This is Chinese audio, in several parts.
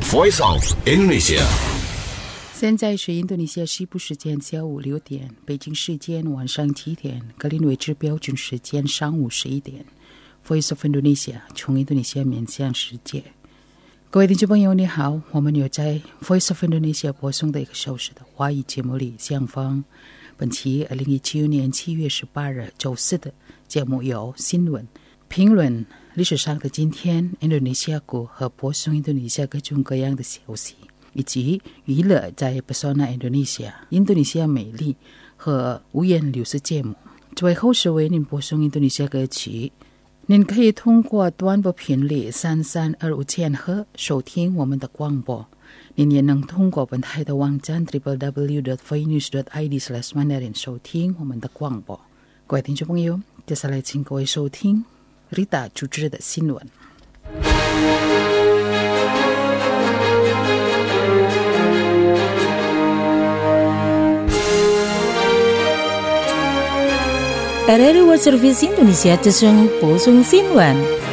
Voice of Indonesia。 现在是印度尼西亚西部时间下午6点，北京时间晚上7点，格林威治标准时间上午11点。Voice of Indonesia 从印度尼西亚面向世界。各位听众朋友，你好，我们有在 Voice of Indonesia 播送的1个小时的华语节目里相逢。本期2017年7月18日周四的节目有新闻、评论、历史上的今天、印度尼西亚国和播送印度尼西亚各种各样的消息，以及娱乐在 Pesona Indonesia 印度尼西亚美丽和无言流失节目。最后是为您播送印度尼西亚歌曲。您可以通过短波频率3325千赫收听我们的广播。您也能通过本台的网站 www.voinews.id/mandarin 收听我们的广播。各位听众朋友，接下来请各位收听 Rita 主持的新闻。 RRI World Service Indonesia Tesung Posung Sinwan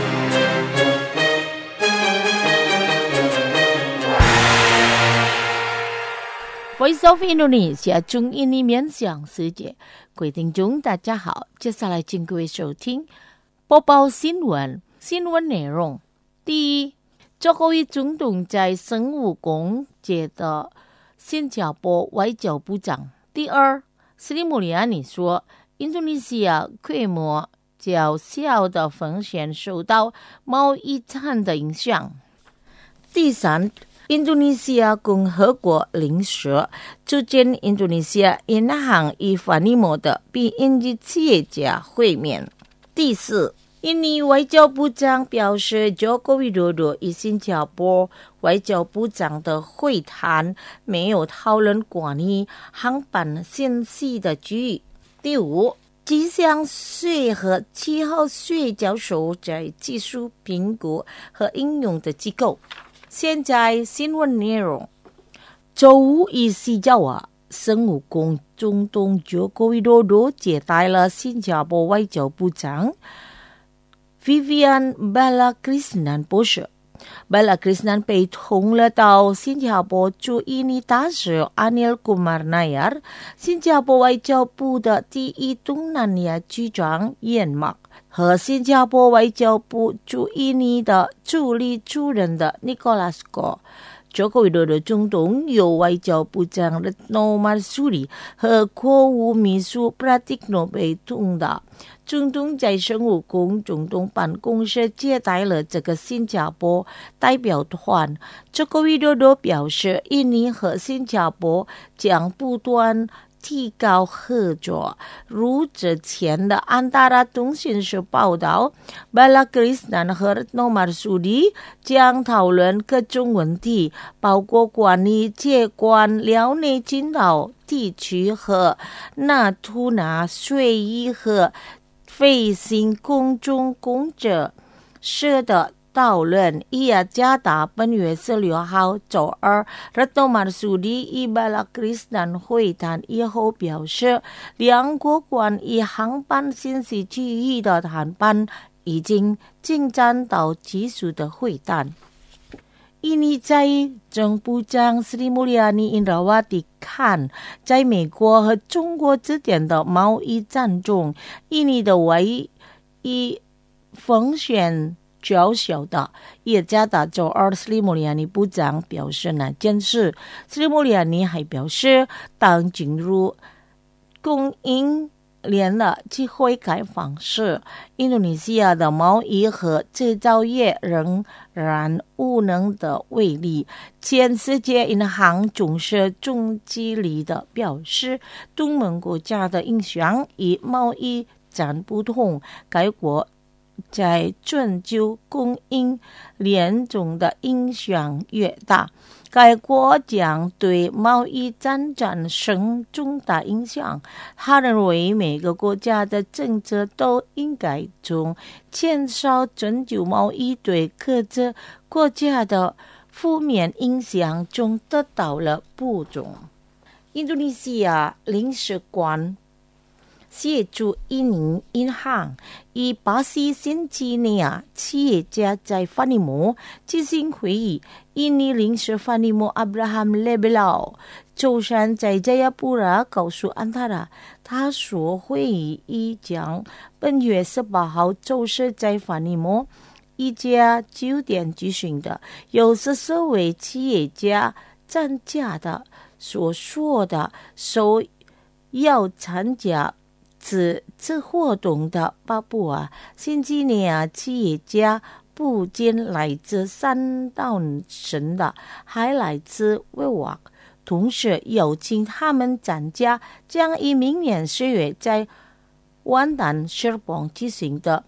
Voice of Indonesia 中印尼面向世界，各位听众大家好，接下来请各位收听播报新闻。新闻内容：第一，周国瑜总统在生物宫接的新加坡外交部长。第二，斯里穆里亚尼说，印度尼西亚规模较小的风险受到贸易战的影响。第三，印度尼西亚共和国领事组建印度尼西亚银行与法尼摩的比印尼企业家会面。第四，印尼外交部长表示，Joko Widodo与新加坡外交部长的会谈没有讨论关于航班信息的局域。第五，气象学和气候学教授在技术评估和应用的机构。现在新闻内容：周五24日，生物宫总统 Joko Widodo 接待了新加坡外交部长 Vivian Balakrishnan 博士。Balakrishnan 被通了到新加坡驻印尼大使 Anil Kumar Nair， 新加坡外交部的第一东南亚局长 Ian Mak 和新加坡外交部驻印尼的助理主任的 Nicholas Goh。Joko Widodo 总统由外交部长 Retno Marsudi 和国务秘书 Pratikno 被通的。总统在生物宫总统办公室接待了这个新加坡代表团。Joko Widodo 表示，印尼和新加坡将不断提高合作。如之前的安达拉通讯社报道， Balakrishnan 和 Retno Marsudi 将讨论各种问题，包括关于接管辽内群岛地区和纳图纳水域和飞行空中工作社的讨论。雅加达本月16号周二 Retno Marsudi 与 Balakrishnan 会谈以后表示，两国关于航班信息区域的谈判已经进展到技术的会谈。印尼在政部长 Sri Mulyani Indrawati 看，在美国和中国之间的贸易战中，印尼的唯一风险较小的。雅加达周二 Sri Mulyani 部长表示那件事。Sri Mulyani 还表示，当进入供应链的机会开放时，印度尼西亚的贸易和制造业仍然无能的为力。前世界银行总社总经理的表示，东盟国家的影响与贸易战不同，该国在全球供应链中的影响越大，该国将对贸易战产生重大影响。他认为每个国家的政策都应该从减少全球贸易对各自国家的负面影响中得到了补充。印度尼西亚领事馆协助印尼银行与巴西新几内亚企业家在法尼摩进行会议。印尼领事法尼摩阿布拉罕·雷贝劳周三在加亚布拉告诉安塔拉，他说会议已将本月18号周四在法尼摩一家酒店举行的，有14位企业家参加的所说的首要参加此次活动的巴布亚新几内亚企业家不仅来自3岛省的，还来自维瓦，同时邀请他们参加将于明年10月在湾丹舍邦举行的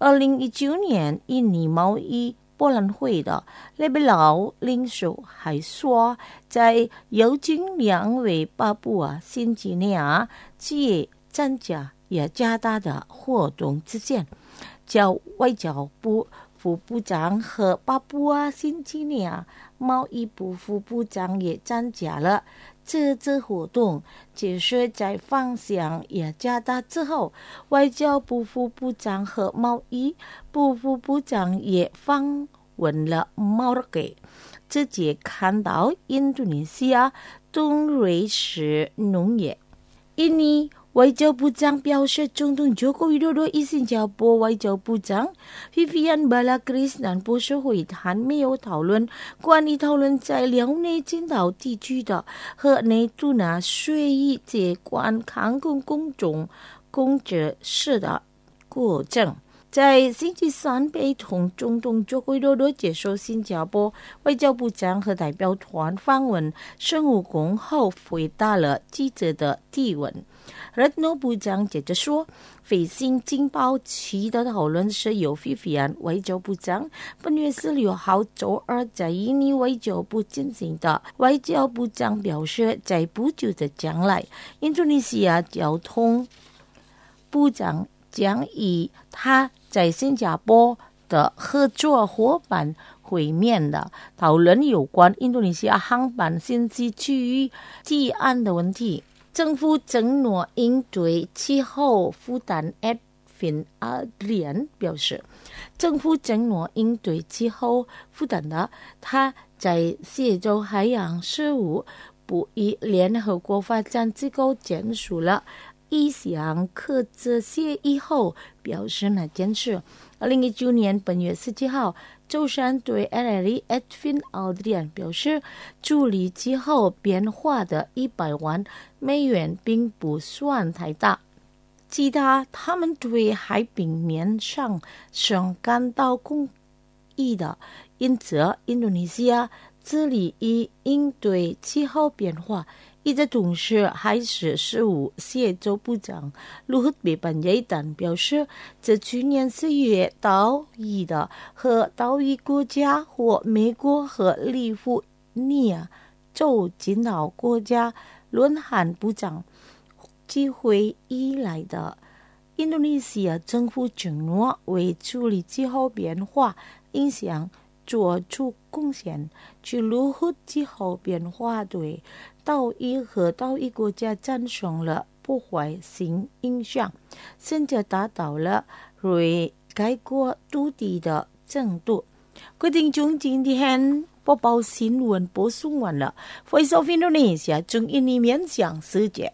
2019年印尼贸易博览会的。雷贝劳领袖还说，在邀请2位巴布亚新几内亚企业参加雅加达的活动之前，叫外交部副部长和巴布亚新几内亚贸易部副部长也参加了这次活动。解释在访向雅加达之后，外交部副部长和贸易部副部长也访问了马尔给，直接看到印度尼西亚东瑞士农业。印尼外交部长表示，总统joko widodo与新加坡外交部长 Vivian Balakrishnan 博士会谈，没有讨论关于讨论在辽内群岛地区的和内杜纳水域接管航空公众控制室的过程。在星期三陪同总统joko widodo接受新加坡外交部长和代表团访问圣武宫后，回答了记者的提问。Retno 部长接着说，飞行情报期的讨论是由 Vivian 外交部长本月16号周二在印尼外交部进行的。外交部长表示，在不久的将来，印度尼西亚交通部长将与他在新加坡的合作伙伴会面的，讨论有关印度尼西亚航班信息区域提案的问题。政府承诺应对气候负担。Edwin Adrian 表示，政府承诺应对气候负担的。他在协助海洋事务部与联合国发展机构签署了一项克制协议后表示那件事。2019年本月17号，周三对 LRI Edwin Adrian 表示，处理气候变化的100万美元并不算太大。其他他们对海平面上升感到公益的，因此印度尼西亚致力于应对气候变化。一直同时海事事务协助部长Luhut Bipanjaitan 表示，自去年4月岛屿的和岛屿国家或美国和利福尼亚州群岛国家轮换部长机会以来的，印度尼西亚政府承诺为处理气候变化影响做出贡献，去Luhut气候变化对岛屿和岛屿国家产生了破坏性影响，甚至达到了对该国土地的程度。各位听众，今天播报新闻播送完了。Voice of Indonesia 中印尼面向世界。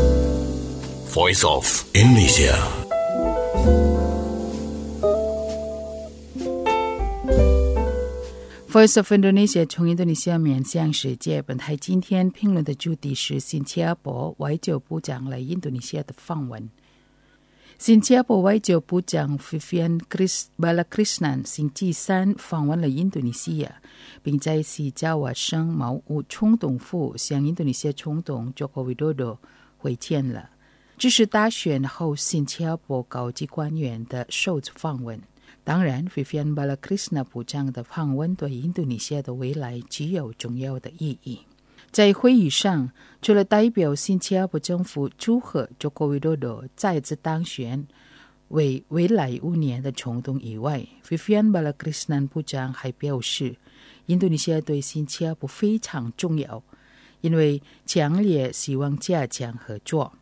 Voice of Indonesia。 Voice of Indonesia 从印度尼西亚面向世界。本台今天评论的主题是新加坡外交部长来印度尼西亚的访问。新加坡外交部长 Vivian Balakrishnan 星期三访问了印度尼西亚，并在西爪哇省茅屋总统府向印度尼西亚总统 joko widodo 会见了。这是大选后新加坡高级官员的首次访问。当然 Vivian Balakrishnan 部长的访问对印度尼西亚的未来具有重要的意义。在会议上，除了代表新加坡政府祝贺 joko widodo 再次当选为未来5年的总统以外， Vivian Balakrishnan 部长还表示，印度尼西亚对新加坡非常重要，因为强烈希望加强合作。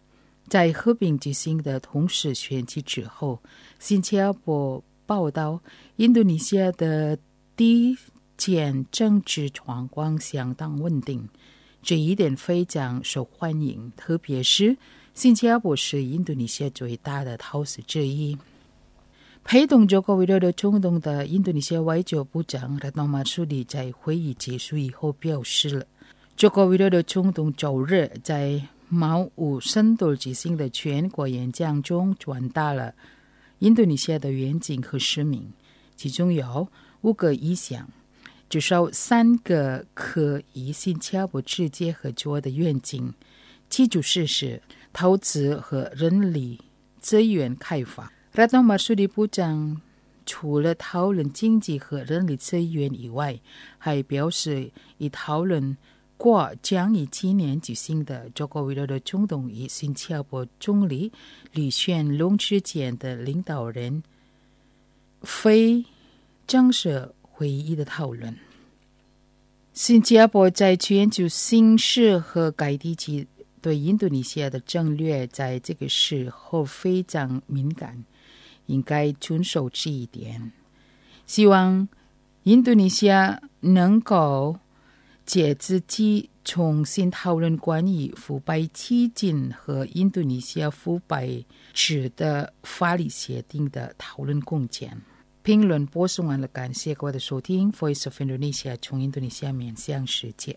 在和平之星的同时选举之后，新加坡报道，印度尼西亚的地间政治状况相当稳定，这一点非常受欢迎，特别是新加坡是印度尼西亚最大的投资之一。陪同佐科维多的中东的印度尼西亚外交部长Retno Marsudi在会议结束以后表示了，佐科维多的中东周日在毛武深度之星的全国演讲中传达了印度尼西亚的愿景和使命，其中有5个意向，至少3个可与新加坡直接合作的愿景，其主事是投资和人力资源开发。Retno Marsudi部长除了讨论经济和人力资源以外，还表示已讨论过将于今年举行的佐科维多的中东与新加坡总理李显龙之间的领导人非正式会议的讨论。新加坡在全球形势和该地区对印度尼西亚的战略在这个时候非常敏感，应该遵守这一点。希望印度尼西亚能够借自己重新讨论关于腐败基金和印度尼西亚腐败制的法律协定的讨论空间。评论播送完了，感谢各位的收听。Voice of Indonesia 从印度尼西亚面向世界。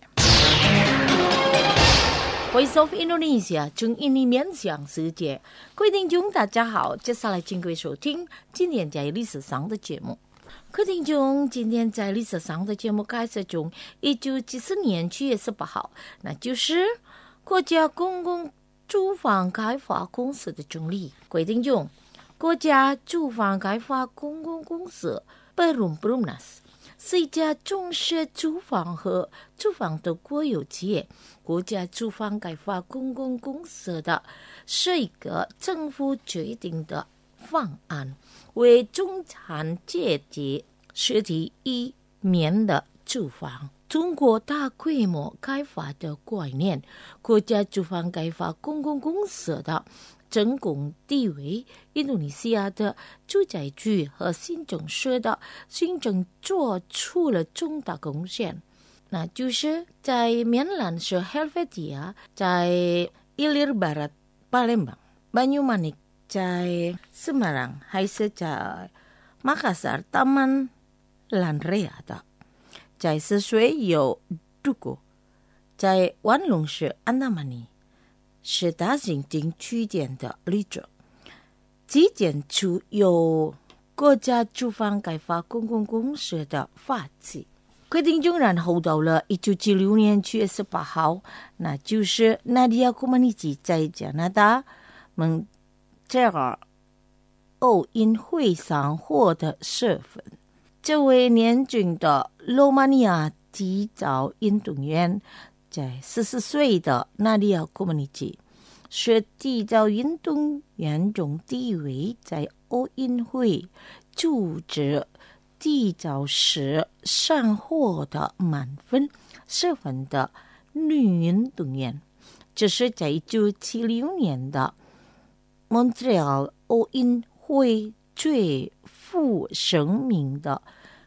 Voice of Indonesia 从印尼面向世界，各位听众大家好，接下来请各位收听今天在历史上的节目。各位听众，今天在历史上的节目开始中，1974年7月18号，那就是国家公共住房开发公司的成立。各位听众，国家住房开发公共公司 Perumnas 是一家重视住房和住房的国有企业。国家住房开发公共公司的是一个政府决定的方案，为中产阶级实体一面的住房。中国大规模开发的概念，国家住房开发公共公司的成功地位，印度尼西亚的住宅区和行政社的行政做出了重大贡献。那就是在缅兰是 Helvetia， 在 Ilir Barat Palembang Banyumanik， 在 Semarang 还是在 Makassar Taman Lanrea 的，在泗水有 Duku， 在万隆是 Andamani， 是大型定居点的例子。几间处有国家住房开发公共公司的发起。规定中然后到了1976年7月18号，那就是纳迪亚库曼尼吉在加拿大蒙特利尔奥运会上获得10分。这位年轻的罗马尼亚体操运动员，在14岁的纳迪亚库曼尼吉是体操运动员中第一位在奥运会组织体操时上获得满分10分的女运动员。这是在1976年的蒙特利尔奥运会最负盛名的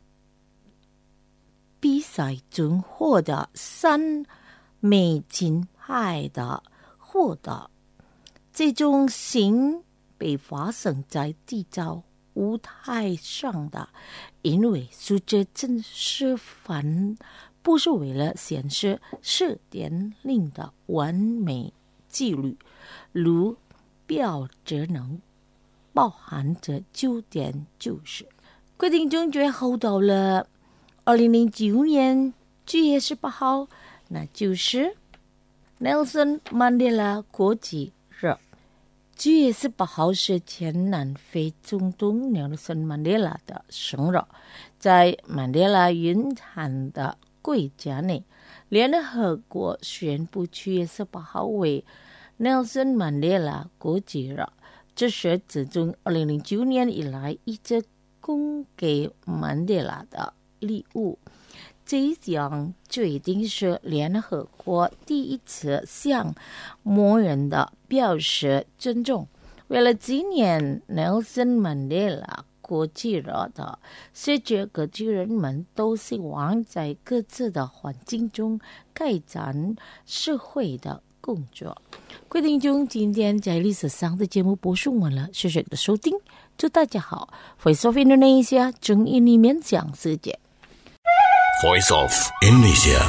比赛中获得3枚金牌的获得。这种性被发生在体操舞台上的，因为数这真实反不是为了显示4.0的完美纪律，如标只能包含着9.90。规定中最后到了2009年9月18号，那就是Nelson Mandela 国际日。9月18号是前南非总统 Nelson Mandela 的生日。在曼德拉云谈的国家内，联合国宣布9月18号为 Nelson Mandela 国际日，这是自从2009年以来一直供给曼德拉的礼物。 这项决定是联合国第一次向某人的表示尊重。为了纪念 Nelson Mandela 国际日的，世界各地人们都希望在各自的环境中改善社会的工作。各位听众，今天在历史上的节目播送完了，谢谢你的收听，祝大家好。Voice of Indonesia 中印里面讲世界。 Voice of Indonesia.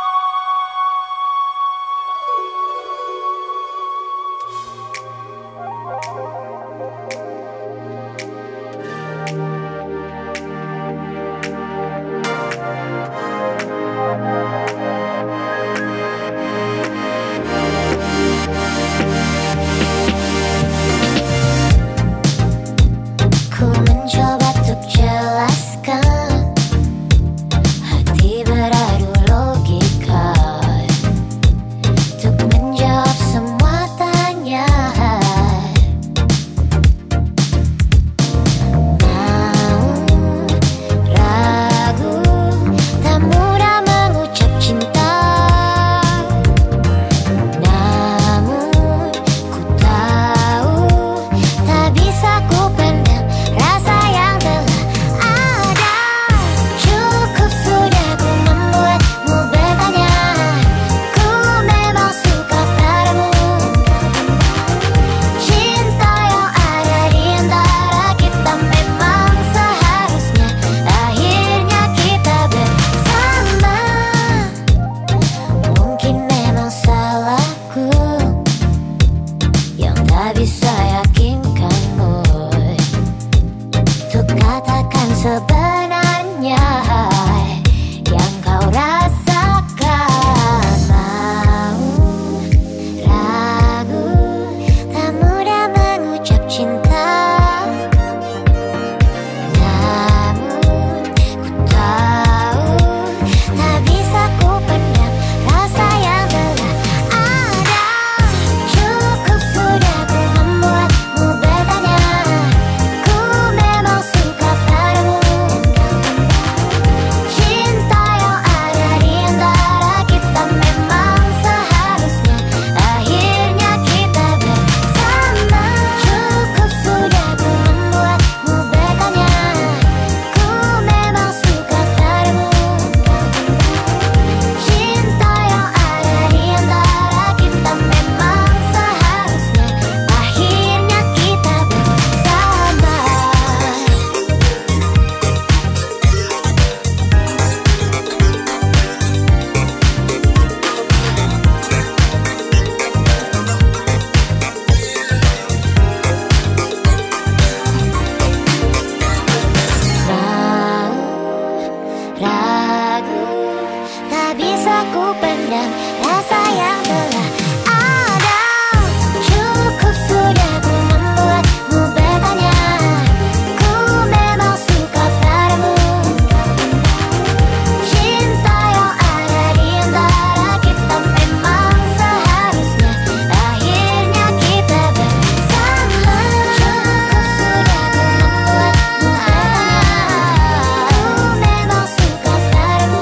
Ku mencoba untuk jelaskan hati beradu logika untuk menjawab semua tanyaan. Mau ragu, tak mudah mengucap cinta. Namun ku tahu tak bisa ku pendam rasa yang telah ada. Cukup sudah ku membuatmu bertanya. Ku memang suka padamu. Cinta yang ada di antara kita memang seharusnya akhirnya kita bersama. Mungkin memang salahku yang tak bisa yakinkanmu untuk katakan sebenarnya yang kau rasakan. Mau ragu, tak mudah mengucap cinta. Namun ku tahu tak bisa ku pendam rasa yang telah ada. Cukup sudah ku membuatmu bertanya. Ku memang suka padamu. Cinta yang ada di antara kita memang seharusnya akhirnya kita bersama. Cukup sudah ku membuatmu bertanya. Ku memang suka padamu. Cinta yang ada di antara kita memang seharusnya akhirnya kita bersama. Mau ragu, tak bisa ku pendam rasa yang telah ada. Cukup sudah ku membuatmu bertanya. Ku memang suka padamu. Cinta yang ada di antara kita memang seharusnya akhirnya kita bersama. Cukup sudah ku membuatmu bertanya. Ku memang suka padamu.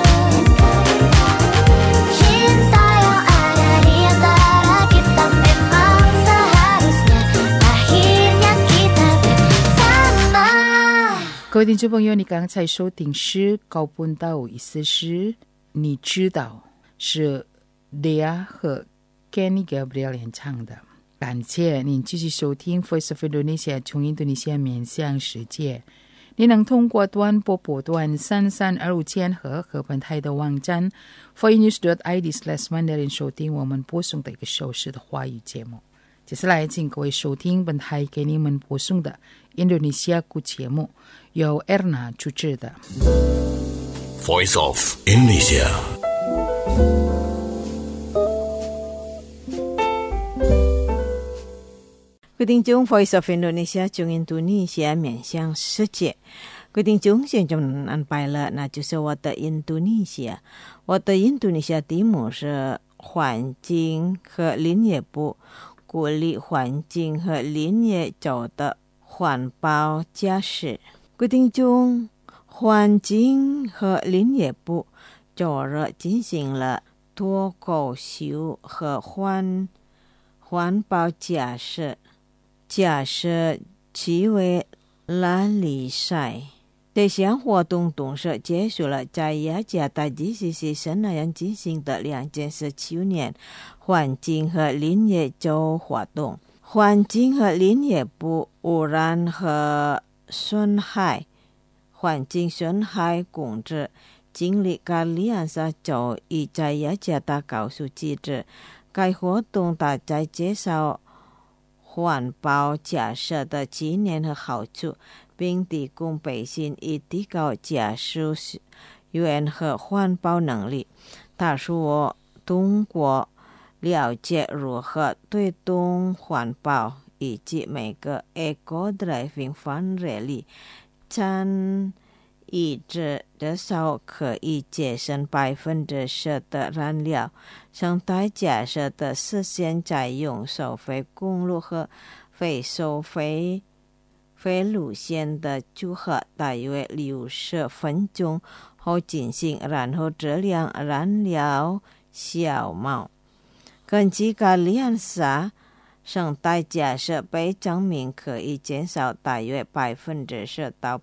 Cinta yang ada di antara kita memang seharusnya akhirnya kita bersama. 各位听众朋友，你刚才收听诗高本道，意思是你知道，是 Lea 和 Kenny Gabriel 演唱的。感谢您继续收听 Voice of Indonesia 从印度尼西亚面向世界。你能通过短波波段3325千和本台的网站 voinews.id/mandarin 收听我们播送的一个小时的华语节目。接下来请各位收听本台给你们播送的印度尼西亚故节目，由 Erna 主持的。 Voice of Indonesia. Quý thính chúng Voice of Indonesia 中印度尼西亚面向世界。quý thính chúng现在安排了，那就是我的印度尼西亚。我的印度尼西亚题目是环境和林业部鼓励环境和林业州的环保驾驶。quý thính chúng，环境和林业部较热进行了脱口秀和环保假设其为拉力赛。这项活动同时结束了在雅加达 GCC 圣那样进行的2019年环境和林业周活动。环境和林业部污染和损害环境损害控制经理卡里安萨周一在雅加达告诉记者，该活动大在介绍环保假设的纪念和好处，并提供百姓以提高家属员和环保能力。他说，通过了解如何推动环保以及每个 Eco Driving 范围里占一至少可以节省10%的燃料。生态假设的实现在用收费公路和非收费路线的组合大约60分钟后进行，然后这辆燃料消耗。根据卡里安萨，生态假设被证明可以减少大约10%到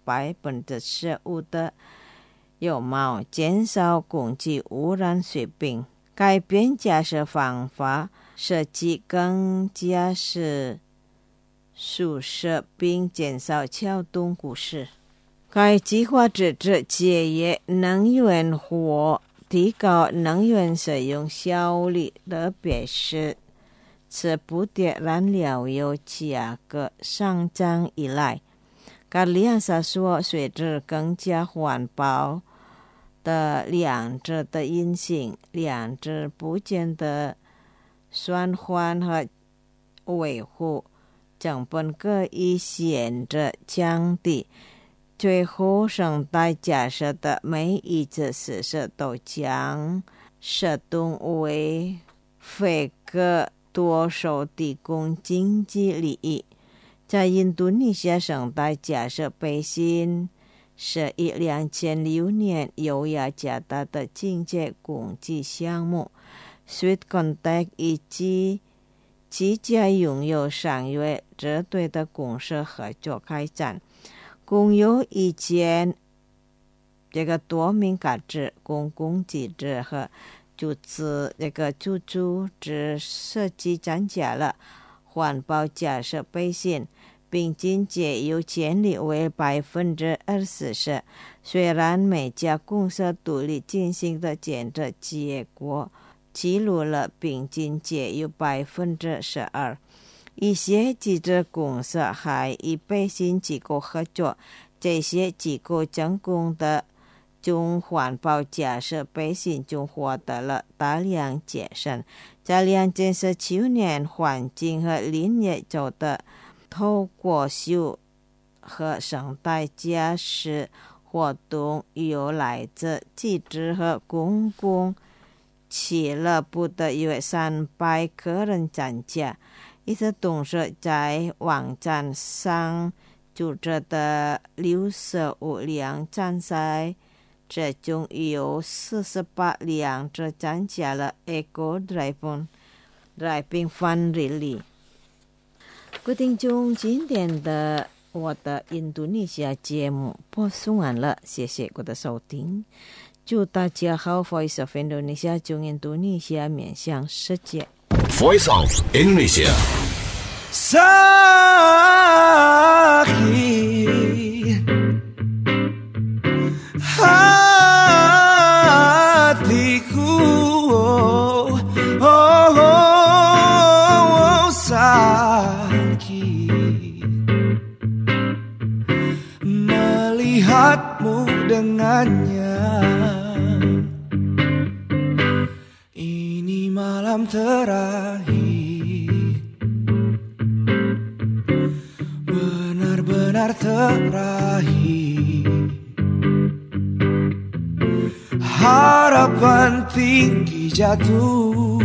15%的油耗，减少空气污染水平。改变假设方法设计更加是舒适并减少交通故事。该计划支持节约能源或提高能源使用效率，特别是自不跌燃料油价格上涨以来。卡里安萨说，随着更加环保的两者的因性，两者部件的转换和维护成本可以显著降低。最后，生态假设的每一次实施都将适当为非各多数提供经济利益。在印度尼西亚，生态假设北新是以2006年由雅加达的经济共济项目 Sweet Contact 以及即将拥有商业支队的公司合作开展，共有1000多名嘎制公共机制和组织设计参加了环保假设北新，并经济有潜力为20%。虽然每家公司独立进行的检测结果记录了并经济有12%，一些机制公司还与北新机构合作，这些机构成功的从环保假设北新中获得了大量节省。在2019年环境和林业周的透过秀和生态假设活动由来自机制和公共俱乐部的约300个人参加。与此同时，在网站上组织的65辆参赛这中有48辆只参加了 Eco Driving 范围里。各位听众，今天的我的印度尼西亚节目播送完了，谢谢各位的收听。祝大家好 ，Voice of Indonesia 从印度尼西亚面向世界。 Voice of Indonesia. Sakit hatiku, sakit melihatmu dengannya. Ini malam terakhir, benar-benar terakhir. Harapan tinggi jatuh,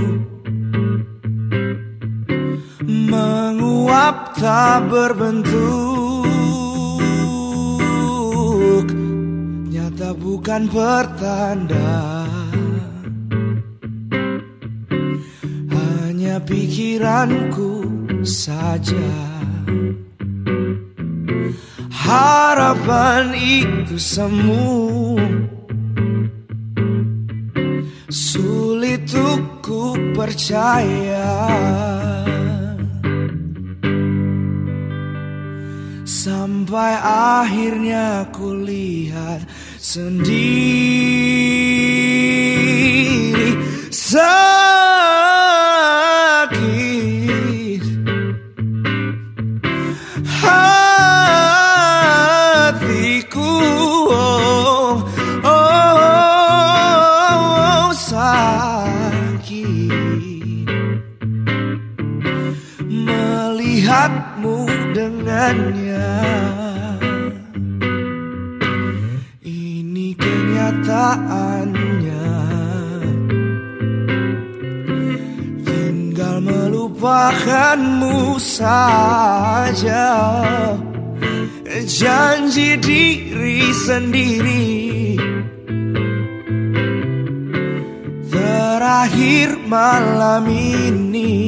menguap tak berbentuk, nyata bukan pertanda, hanya pikiranku saja. Harapan itu semu, sulit untuk ku percaya. Sampai akhirnya ku lihat sendiri sakit hatiku, sakit melihatmu dengannya. Ini kenyataannya, tinggal melupakanmu saja. Janji diri sendiri, terakhir malam ini.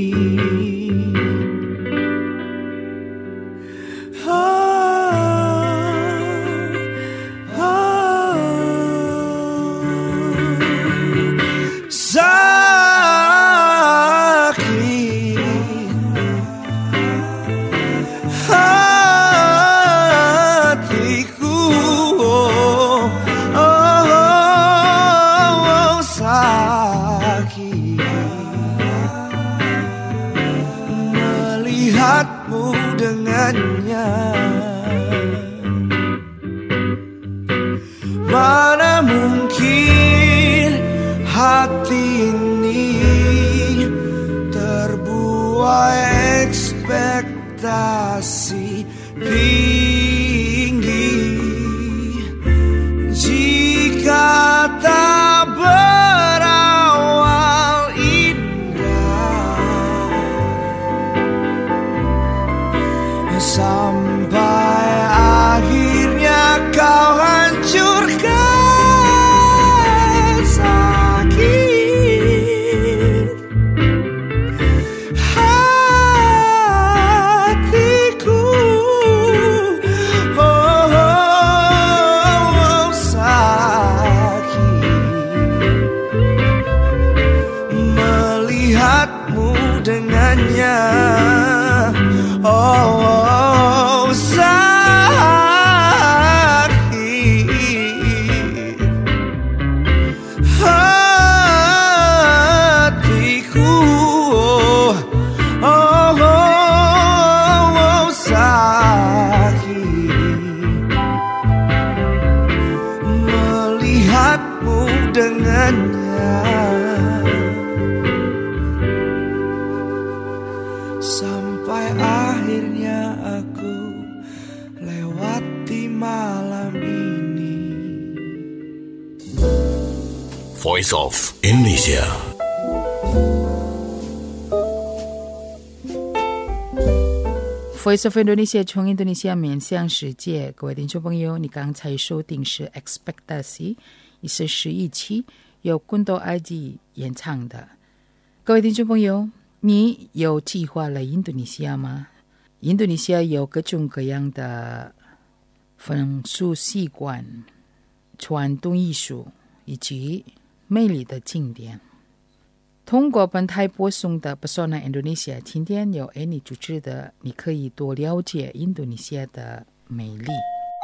Melihatmu dengannya, mana mungkin hati ini terbuai ekspektasi tinggi jika tak berawal indah. Sampai akhirnya kau hancurkan sakit hatiku, sakit melihatmu dengannya. Dengannya sampai akhirnya aku lewati malam ini. Voice of Indonesia. Voice of Indonesia 从印度尼西亚面向世界，各位听众朋友，你刚才收听是 Ekspektasi， 也是11期由Kunto Aji 演唱的。各位听众朋友，你有计划来印度尼西亚吗？印度尼西亚有各种各样的风俗习惯、传统艺术以及美丽的景点。通过本台播送的 Pesona Indonesia， 今天由 Annie 主持的，你可以多了解印度尼西亚的美丽。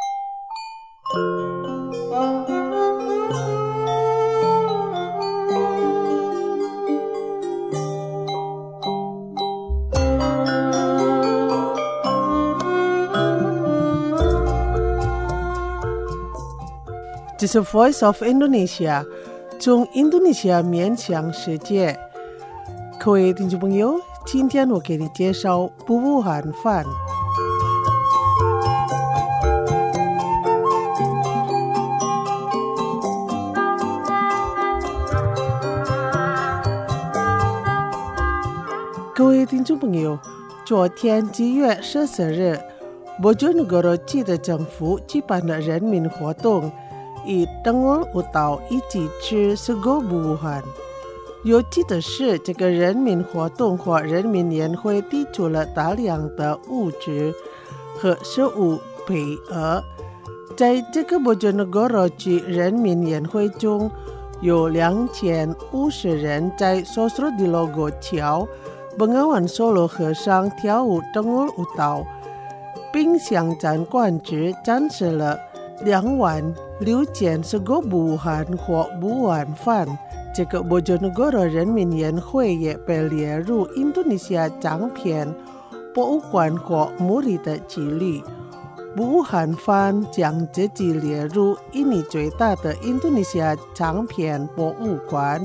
这是 Voice of Indonesia， 从印度尼西亚面向世界。各位听众朋友，今天我给你介绍布布韩饭。各位听众朋友，昨天7月14日，Bojonegoro 记得政府举办了人民活动， 以登欧舞蹈一起吃segobubuhan。有趣的是，这个人民活动或人民年会提出了大量的物质和食物配额。在这个Bojonegoro区人民年会中，有2050人在Sosro-di-Logo桥Bengawan Solo 河上跳舞登欧舞蹈，并向展馆只展示了26000件segobubuhan或不晚饭。这个Bojonegoro人民年会也被列入印度尼西亚章片博物馆或墓地的记录。不晚饭将自己列入印尼最大的印度尼西亚章片博物馆。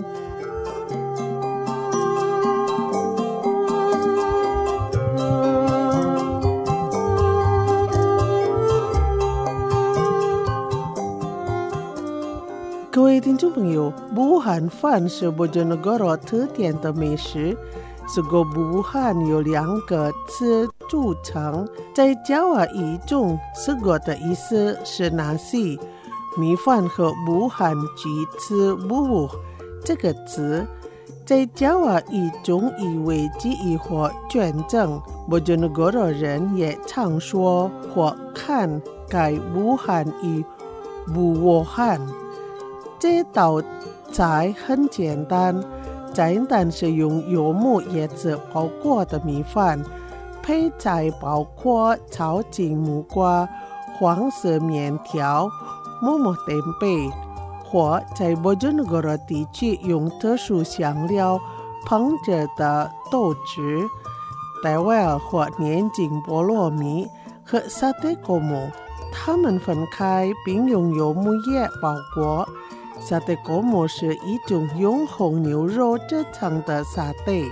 各位听众朋友，不晚饭是Bojonegoro特点的美食。segobubuhan 有2个词组成，在Jawa语中 sego 的意思是 nasi， 米饭和buhan 举词 bubuh 这个词，在Jawa语中意为记忆或捐赠。Bojonegoro人也常说或看改buhan与buwohan。这道菜很简单，简单是用柚木叶子包裹的米饭，配菜包括炒金木瓜、黄色面条、木木tempeh贝，或在Bojonegoro地区用特殊香料烹制的豆汁、tewel 或年金菠萝米和sate komo，它们分开并用柚木叶包裹。sate komo 是一种用红牛肉制成的沙爹。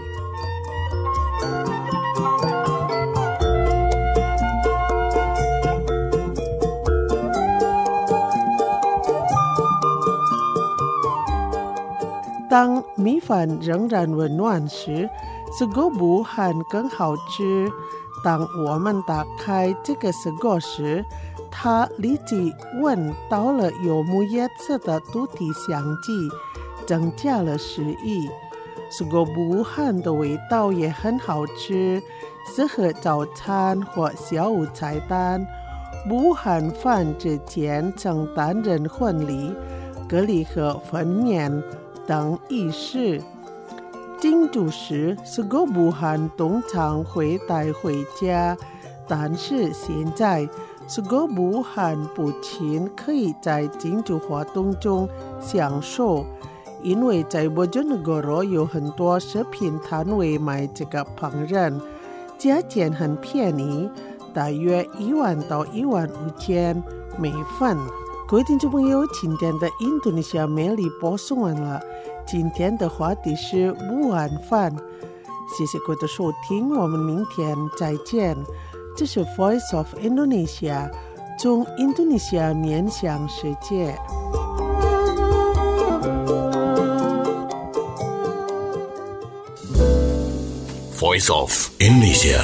当米饭仍然温暖时，segobubuhan更好吃。当我们打开这个sego时，它立即闻到了柚木叶子的土地香气，增加了食欲。segobubuhan的味道也很好吃，适合早餐或下午菜单。bubuhan饭之间曾担任婚礼、隔离和分娩等仪式。庆祝时，segobubuhan通常会带回家，但是现在segobubuhan不仅可以在庆祝活动中享受，因为在Bojonegoro有很多食品摊位卖这个烹饪，价钱很便宜，大约1万到1万5千每份。各位听众朋友，今天的印度尼西亚美丽播送完了。今天的话题是不晚饭，谢谢各位的收听，我们明天再见。这是 Voice of Indonesia， 从印度尼西亚面向世界。 Voice of Indonesia。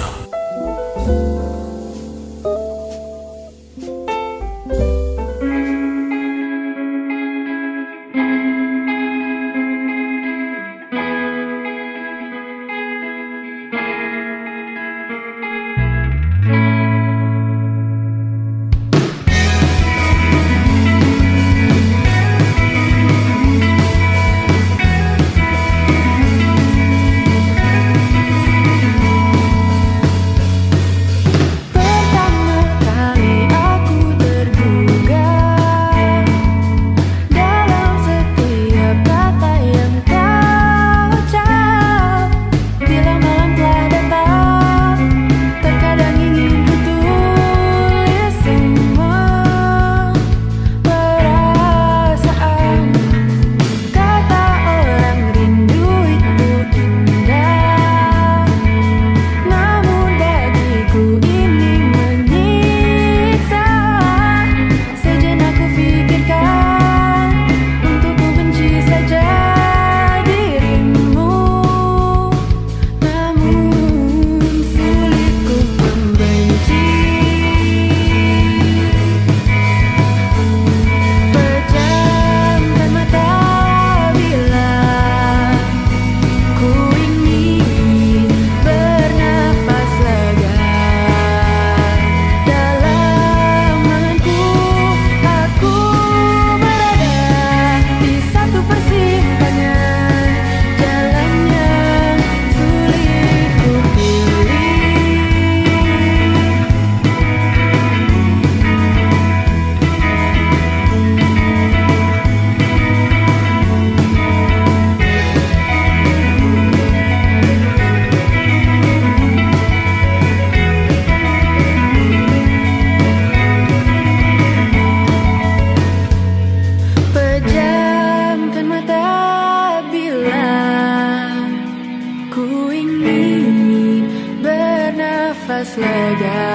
lega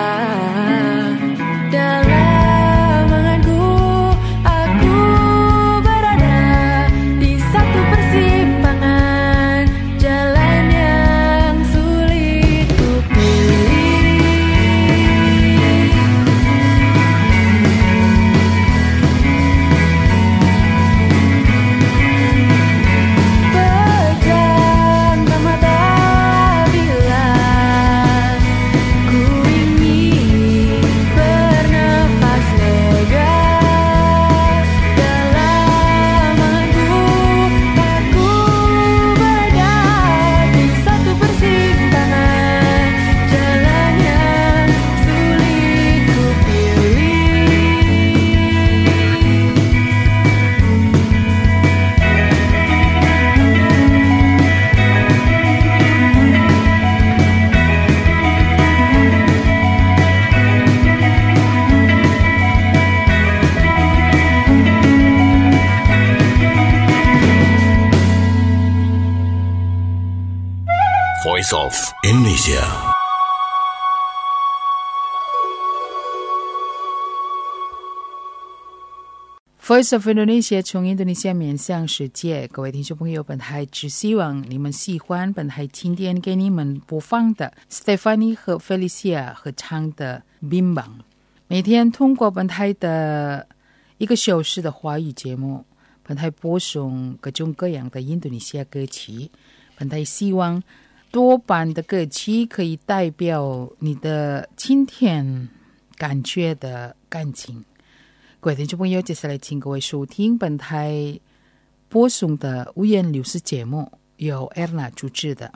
dalam anganku. Aku berada di satu persimpangan, jalan yang sulit ku pilih. Pejamkan mata bila ku ingin bernafas lega dalam anganku. Aku berada di satu persimpangan, jalan yang sulit ku pilih. Voice of Indonesia. Voice of Indonesia 从印度尼西亚面向世界，各位听众朋友，本台只希望你们喜欢本台今天给你们播放的 Stephanie 和 Felicia 合唱的 Bimbang。每天通过本台的1个小时的华语节目，本台播送各种各样的印度尼西亚歌曲。本台希望多半的歌曲可以代表你的今天感觉的感情。各位听众朋友，接下来请各位收听本台播送的五颜六色节目，由 Erna 主持的。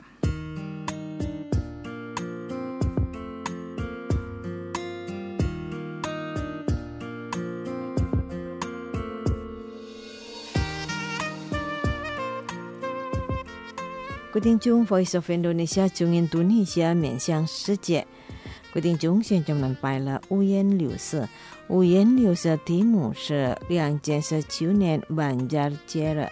各位听众 Voice of Indonesia 从印度尼西亚面向世界。各位听众，现在我们摆了五颜六色。五颜六色题目是2019年Banjar节日。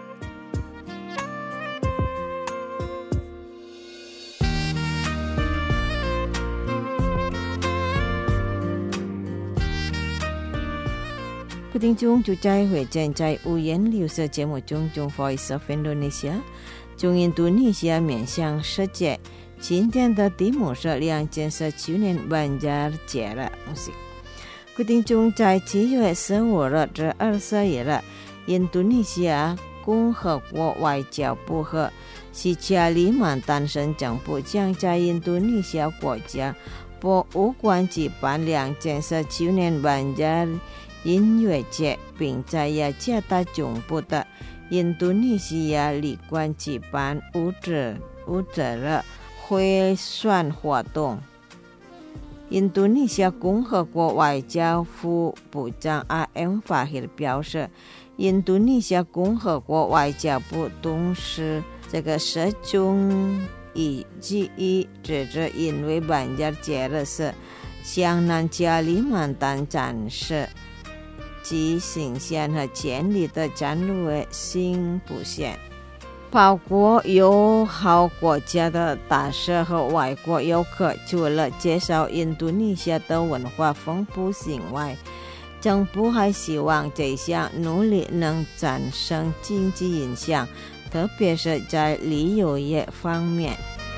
各位听众，就在会见在五颜六色节目中，从 Voice of Indonesia 从印度尼西亚面向世界。今天的题目是2019年Banjar节日。各位听众，在7月15日至24日，印度尼西亚共和国外交部和西加里曼丹省政府将在印度尼西亚国家博物馆举办2019年Banjar音乐节，并在雅加达中部的印度尼西亚旅馆举办舞者日汇算活动。印度尼西亚共和国外交副部长 A.M. Fahir 表示，印度尼西亚共和国外交部董事始终以记忆指着因为Banjar节日是向南加里曼丹展示其形象和潜力的战略性布线，包括友好国家的大使和外国游客。除了介绍印度尼西亚的文化丰富性外，政府还希望这项努力能产生经济影响，特别是在旅游业方面。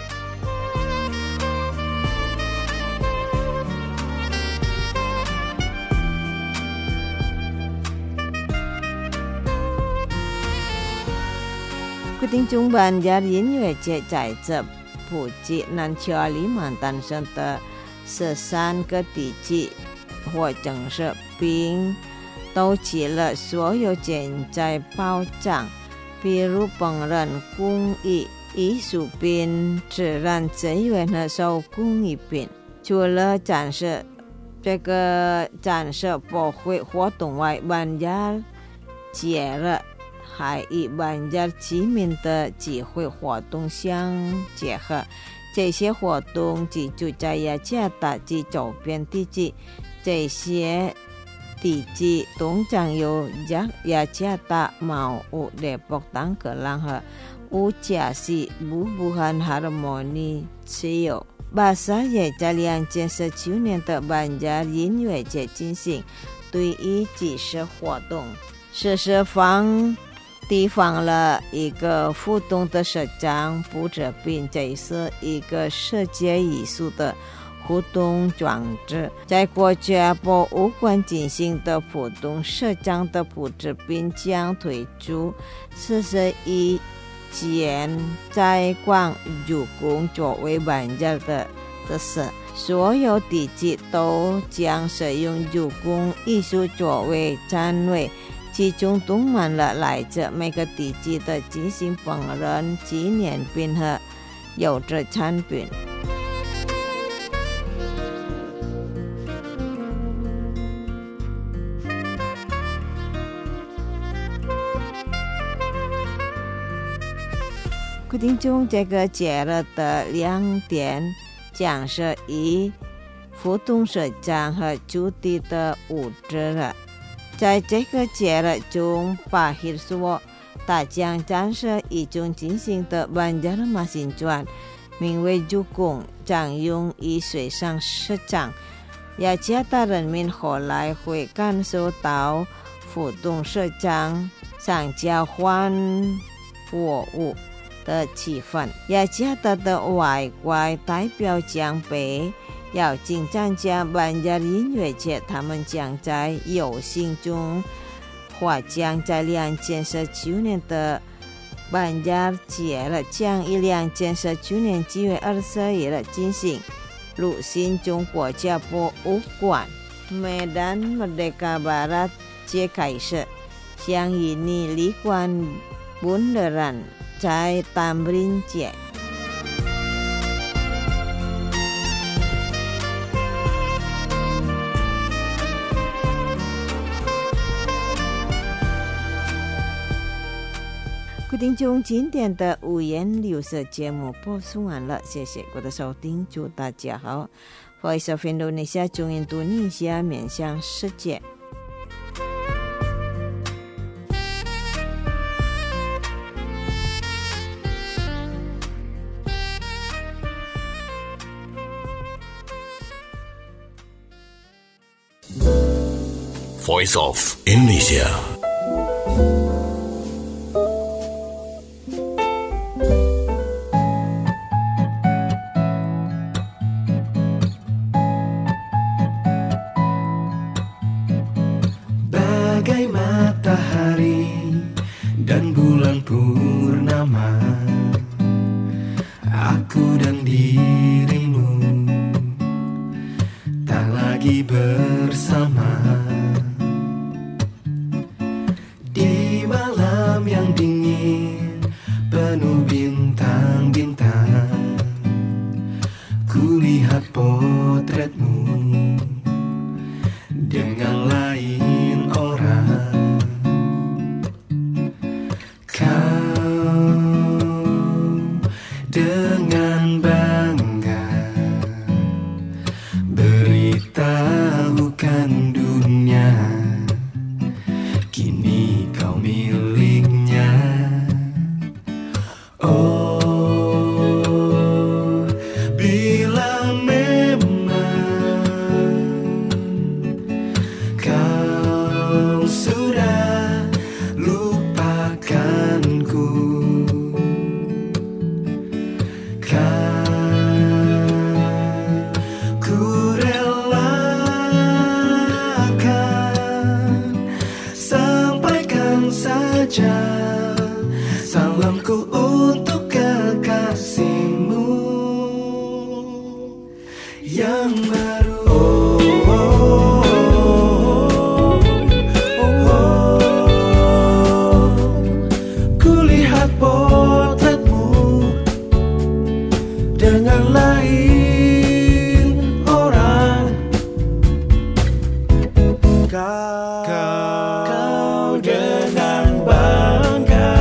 各位听众，Banjar音乐节在这普及南加里曼丹省的13个地区或城市，并兜起了所有正在保障，比如烹饪工艺、艺术品、自然资源和手工艺品。除了展示博会活动外，Banjar节日还与Banjar居民的集会活动相结合。这些活动集中在雅加达及周边地区，这些地区通常由雅加达、mau、Depok、Tangerang和乌加西bubuhan harmoni持有。 bahasa也在2件19年的万家音乐节进行对于祭祀活动，这是地方了一个互动的社长布置，并且是一个世界艺术的互动装置，在国家博物馆进行的活动，社长的布置并将推出41件在广入宫作为万家的特色，所有地基都将使用入宫艺术作为展位，其中动满了来自每个地基的即兴烹饪纪念品和优质产品。规定中这个节日的2点将是以互动社长和主题的物质了。在这个节日中，巴希说大将展示一种进行的万家的马行传，名为入宫，将用于水上市场。雅加达人民后来会感受到互动社长上交换货物的气氛。雅加达的外国代表将被邀请参加万家音乐节，他们将在游行中或将在2件19年的万家节日将于2件19年7月21日进行。入新中国家博物馆 Medan Merdeka Barat 揭开始，将以你离观bundaran在Tamrin节。各位听众，今天的五颜六色节目播送完了，谢谢各位的收听，祝大家好。Voice of Indonesia 中印度尼西亚面向世界。 Voice of Indonesia. Bagai matahari dan bulan purnama, aku dan dirimu tak lagi bersama. Di malam yang dingin penuh bintang-bintang, kulihat potretmu dengan lain orang. Kau dengan bangga beritahukan dunia, kini kau miliknya. Oh, bila memang kau sudah lupakanku, kan ku relakan sampaikan saja salamku untuk kekasihmu yang baru. Kulihat potretmu dengan lain orang. Kau dengan bangga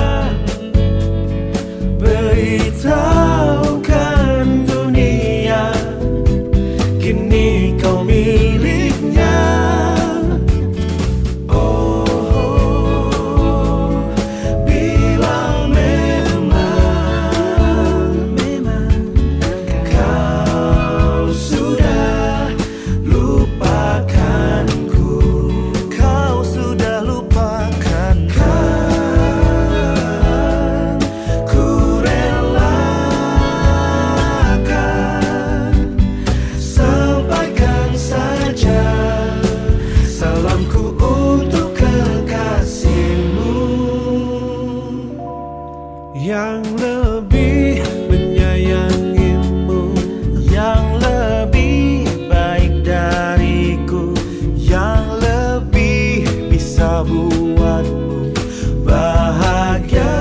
yang lebih menyayangimu, yang lebih baik dariku, yang lebih bisa buatmu bahagia.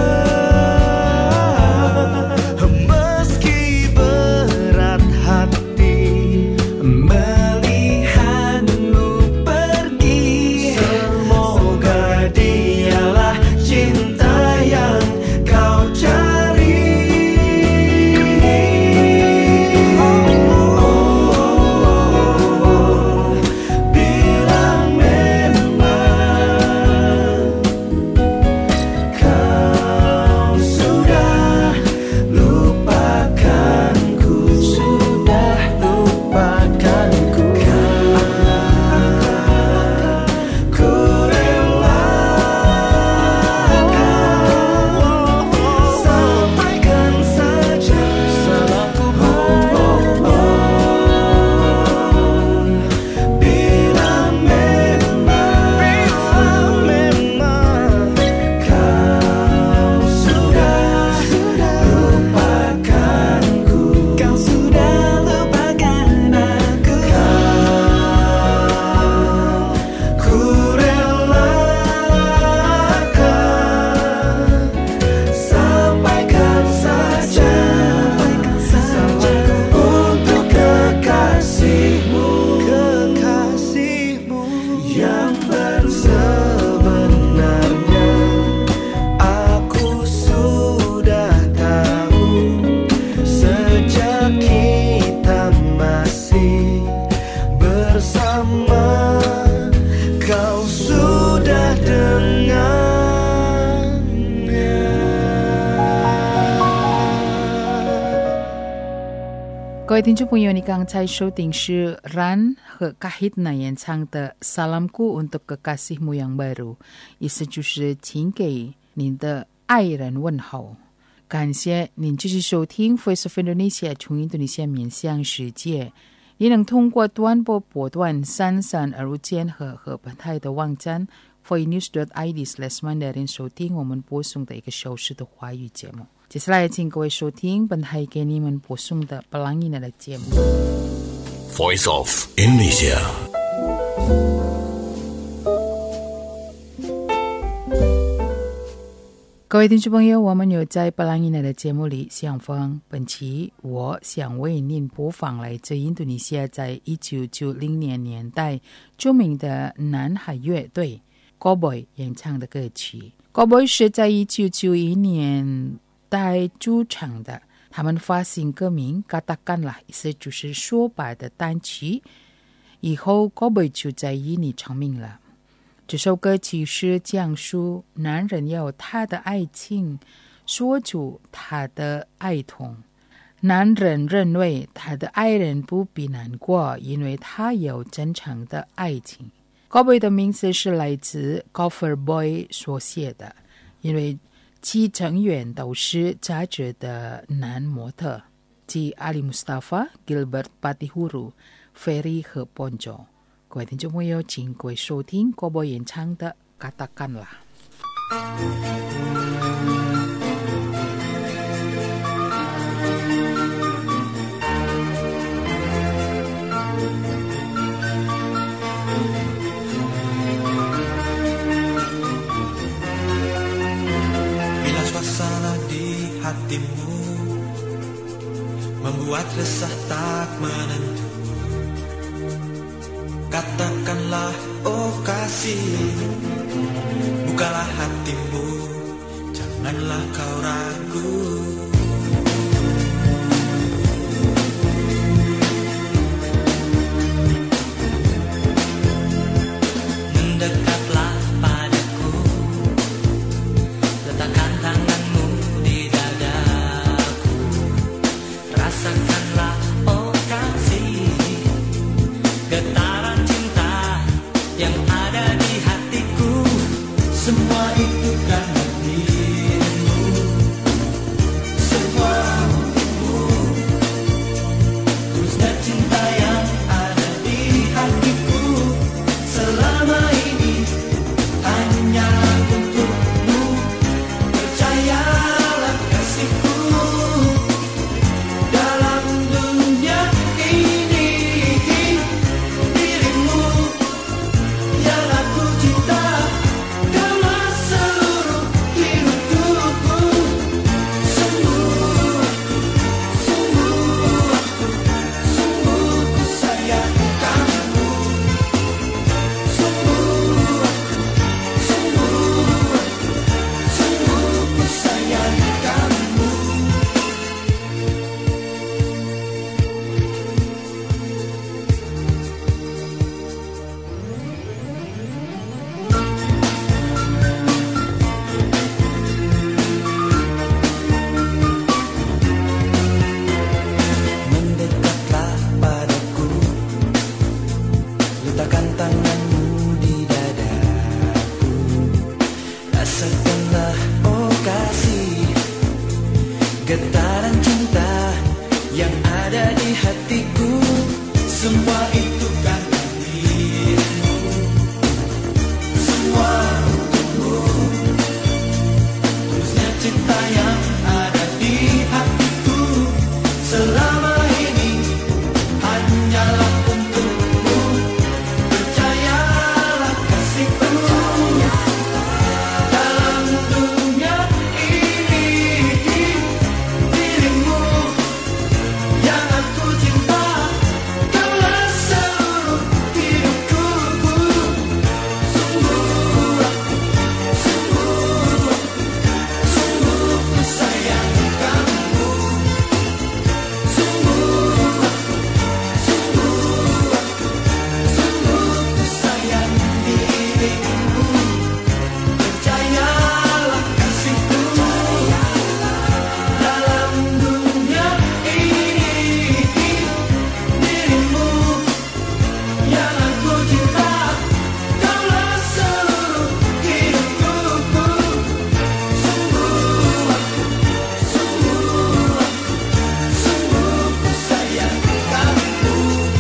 Meski berat hati melihatmu pergi, semoga dialah cinta yang kau cari. Bila memang kau sudah lupakanku, ku relakan, sampaikan saja salahku. Bila memang kau sudah lupakanku, kau sudah lupakan aku, ku relakan, sampaikan saja salahku untuk kekasihmu, yang baru. Sebenarnya aku sudah tahu sejak kita masih bersama, kau sudah dengannya. 各位听众朋友，你刚才收听是 Ran 和 Kahitna 演唱的 Salamku untuk Kekasihmu yang baru， 意思就是请给您的爱人问候。感谢您继续收听 Voice of Indonesia 从印度尼西亚面向世界。您能通过短波波段3325和本台的网站 voinews.id/mandarin 收听我们播送的1个小时的华语节目。接下来请各位收听本台给你们播送的 Pelangi 的节目。 Voice of Indonesia. 各位听众朋友，我们有在 Pelangi 的节目里相逢。本期我想为您播放来自印度尼西亚在1990年代著名的南海乐队 Cowboy 演唱的歌曲。 Cowboy 是在1991年代驻唱的，他们发行歌名 Katakanlah， 意思就是说吧的单曲，以后 Cowboy 就在印尼成名了。这首歌曲是讲述男人要他的爱情说出他的爱痛，男人认为他的爱人不必难过，因为他有真诚的爱情。 Cowboy 的名字是来自 Cover Boy 所写的，因为其成员都是杂志的男模特，即 Ali Mustafa、Gilbert Patihuru、Ferry 和 Poncho。 各位听众朋友，请各位收听 Cowboy 演唱的 Katakanlah。 Bila suasana di hatimu membuat resah tak menentu, katakanlah oh kasih, bukalah hatimu, janganlah kau ragu. Mendekatlah padaku, letakkan tanganmu di dadaku, rasakanlah oh kasih, getaran cinta yang ada di hatiku. Rasakanlah oh kasih, getaran cinta yang ada di hatiku. Semua itu karena dirimu, semua untukmu. Terusnya cinta yang ada di hatiku selama ini hanyalah untukmu. Percayalah kasihku, dalam dunia ini dirimu yang aku cinta. Kaulah seluruh hidupku. Sungguh ku sayang kamu. Sungguh ku sayang dirimu. Percayalah kasihku, dalam dunia ini dirimu yang aku cinta. Kaulah seluruh hidupku. Sungguh ku sayang kamu.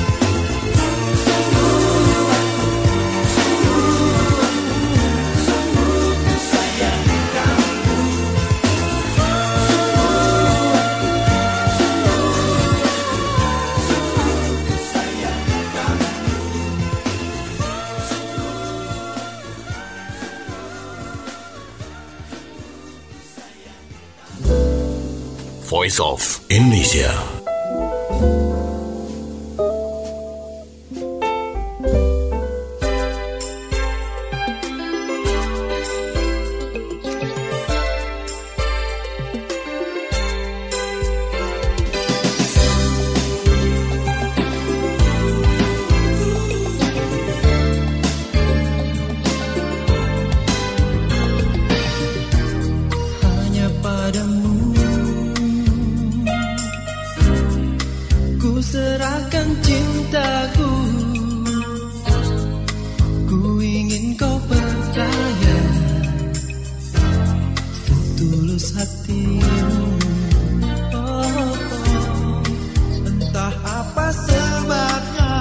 Sungguh ku sayang kamu. Voice of Indonesia. Hanya padamu ku serahkan cintaku. Ku ingin kau percaya setulus hatimu. Oh, entah apa sebabnya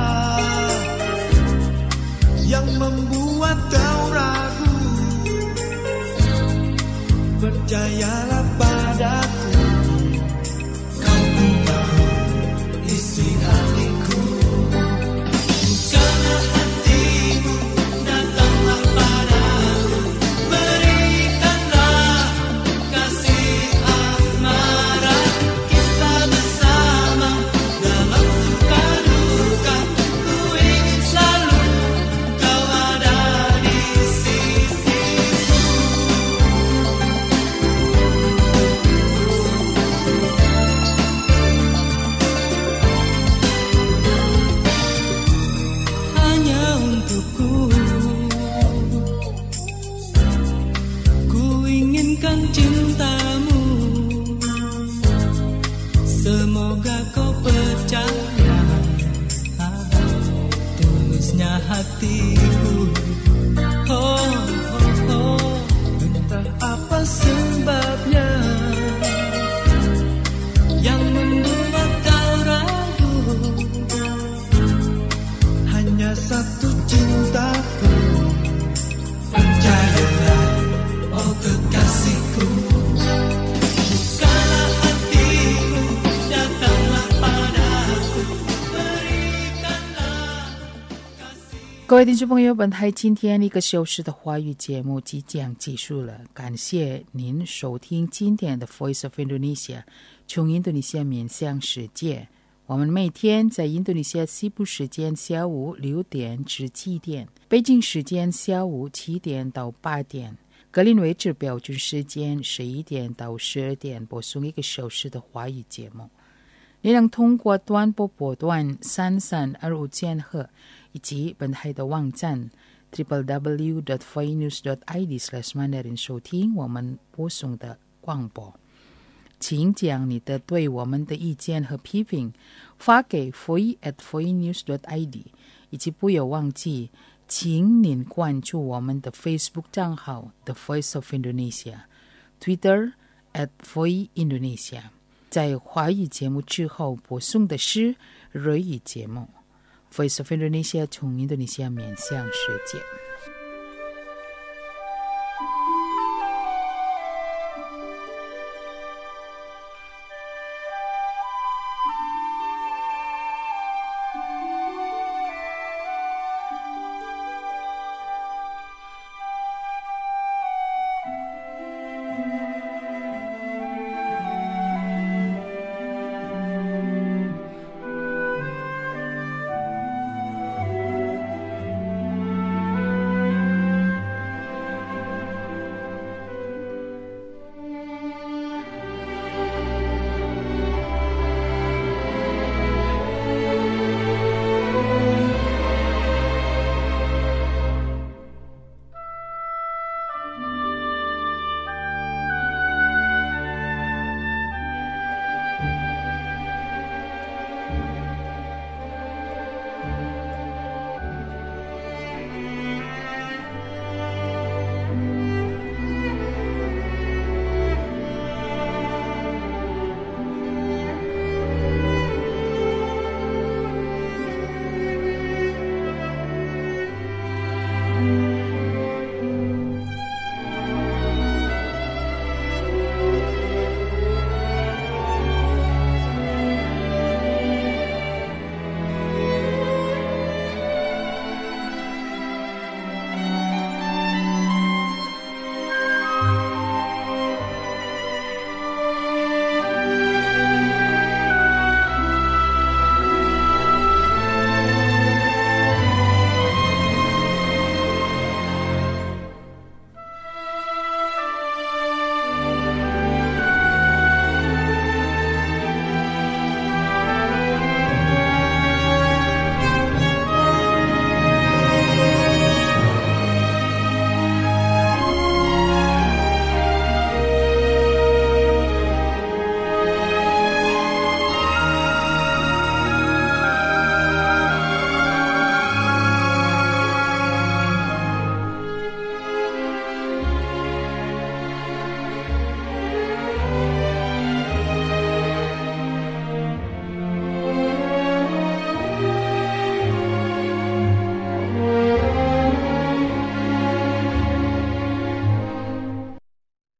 yang membuat kau ragu. Percayalah padaku, kau pun tahu isi hatiku. Bukalah hatimu, datanglah padaku, berikanlah kasih asmara. Kita bersama dalam suka duka. Ku ingin selalu kau ada di sisiku. Hanya untukku, ku inginkan cintamu. Semoga kau percaya tulusnya hatiku. Oh, oh, oh. Entah apa sebabnya yang membuat kau ragu. Hanya satu cintaku. Percayalah oh kekasihku. Bukalah hatimu, datanglah padaku, berikanlah kasih. 各位听众朋友，本台今天1个小时的华语节目即将结束了，感谢您收听今天的 Voice of Indonesia， 从印度尼西亚面向世界。我们每天在印度尼西亚西部时间下午6点至7点，北京时间下午7点到8点，格林威治标准时间11点到12点播送1个小时的华语节目。你能通过短波波段3325千赫以及本台的网站 www.voinews.id/mandarin 收听我们播送的广播。请将你的对我们的意见和批评发给 voi@voinews.id， 以及不要忘记请您关注我们的 Facebook 账号 The Voice of Indonesia， Twitter @Voi Indonesia。在华语节目之后播送的是日语节目。Voice of Indonesia 从印度尼西亚面向世界。